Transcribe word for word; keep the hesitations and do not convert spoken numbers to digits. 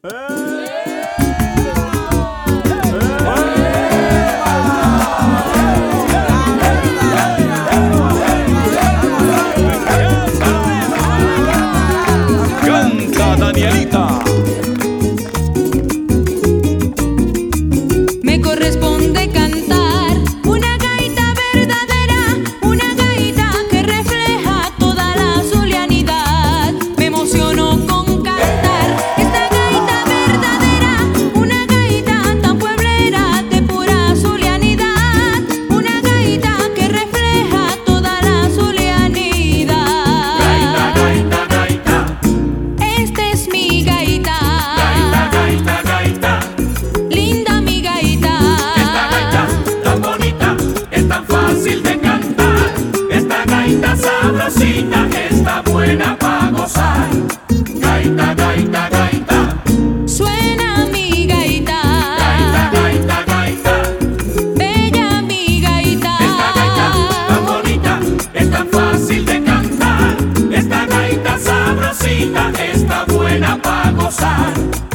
Canta Danielita. Me corresponde cantar una gaita verdadera, una gaita que refleja toda la zulianidad. Me emociono con cantar esta gaita verdadera, una gaita tan pueblera de pura zulianidad, una gaita que refleja toda la zulianidad. Gaita, gaita, gaita. Esta es mi gaita. Gaita, gaita, gaita. Linda mi gaita. Esta gaita tan bonita, es tan fácil de cantar. Esta gaita sabrosita, está buena pa' gozar. Gaita, gaita, gaita. Suena mi gaita. Gaita, gaita, gaita. Bella mi gaita. Esta gaita tan bonita, es tan fácil de cantar. Esta gaita sabrosita, está buena pa' gozar.